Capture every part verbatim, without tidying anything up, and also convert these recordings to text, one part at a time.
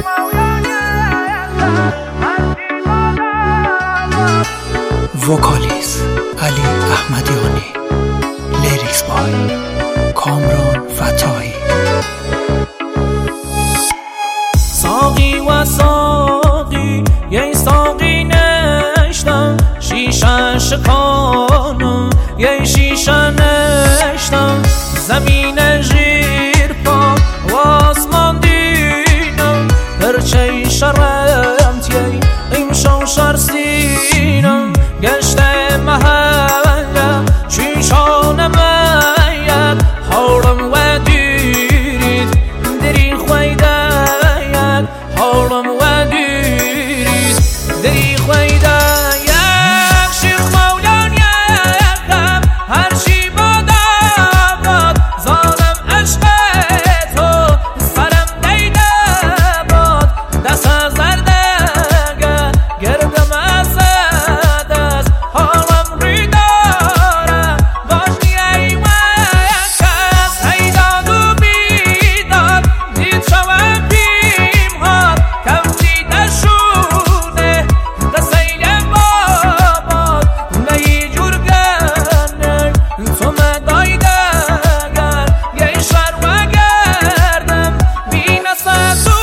وکالیست علی احمدیانی، لیریکس بای کامران فتاحی. ساقی و ساقی یه ساقی نشتم، شیشه شکانم یه شیشه نشتم، زمین زیر پا و آسمان دینم، هرچه شرمت یه امشان شرسینم، گشته محلم شیشان مید حالم و دیرید دری خویده حالم و دیرید دری خویده شیخ مولان یکم هرچی بادم زانم عشق تو سرم دیده باد، دست از زردگه گردم از دست حالم ری دارم باشی ای وکس هیداد و بیداد دید شوم بیم ها کفتی دشونه دسیل باباد نهی جور گرنر تو مدایده گر یه شر و گردم بین سدونه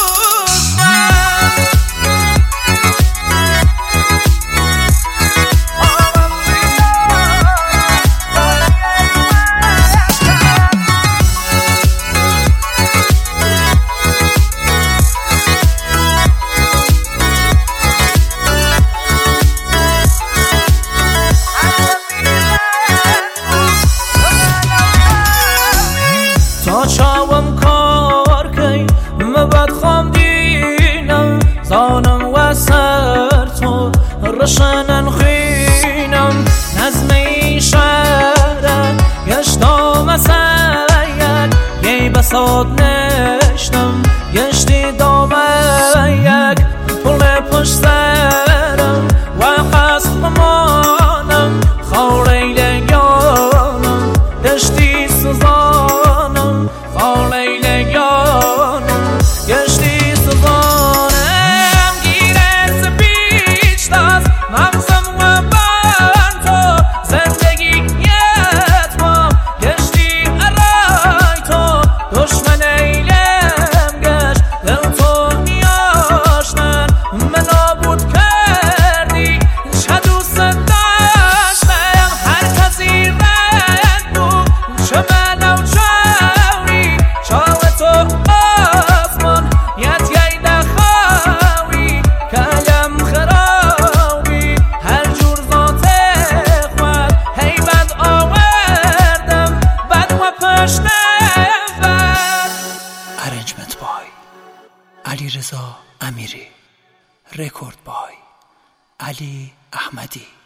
تا چاوم کار کی مبد خام دینم، زانم و سر تو رشنن خینم، نظمی شهره گشتم سید یه بساد نشتم، گشتی دام یک پل پشت سرم و قصمانم خوری لگانم گشتی سزانم خوری لگانم گشتی سزانم گیره سپیچ دست مغزم و بند تو زندگی یتما گشتی ارای تو دشمن ایلم گشت دل تو نیاشتن من نابود کردی چه دوست داشتم هر کسی رد بود چه من و چاوی چاو تو آسمان یت یه دخاوی کلم خرابی هر جور ذات خود هی بد آوردم بد و پشت بد. ارنجمنت بای علی رضا امیری، رکورد بای علی احمدی.